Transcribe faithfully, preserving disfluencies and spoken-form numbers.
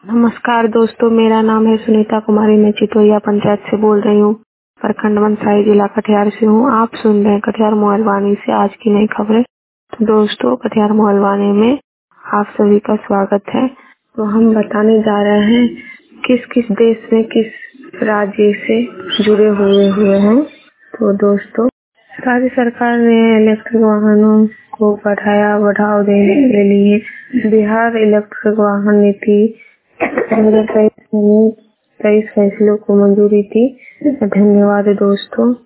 नमस्कार दोस्तों, मेरा नाम है सुनीता कुमारी। मैं चितोया पंचायत से बोल रही हूँ। प्रखंड मनसाही जिला कटिहार से हूँ। आप सुन रहे हैं कटिहार मोबाइल वाणी से आज की नई खबरें। तो दोस्तों, कटिहार मोबाइल वाणी में आप सभी का स्वागत है। तो हम बताने जा रहे हैं किस किस देश में किस राज्य से जुड़े हुए हुए हैं। तो दोस्तों, राज्य सरकार ने इलेक्ट्रिक वाहनों को बढ़ाया बढ़ाव देने के लिए बिहार इलेक्ट्रिक वाहन नीति दो हजार तेईस में तेईस फैसलों को मंजूरी दी। धन्यवाद दोस्तों।